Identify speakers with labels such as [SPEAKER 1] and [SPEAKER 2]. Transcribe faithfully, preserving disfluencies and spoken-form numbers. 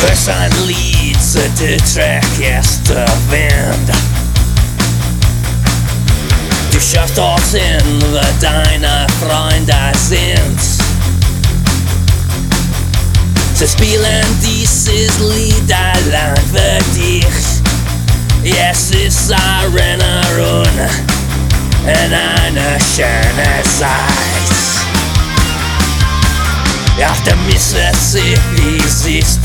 [SPEAKER 1] Hörst ein Lied, der Track ist der Wind. Du schaust dorthin, wo deine Freunde sind. Sie spielen dieses Lied allein für dich. Es ist Erinnerung an eine schöne Zeit. Auf dem Mississippi siehst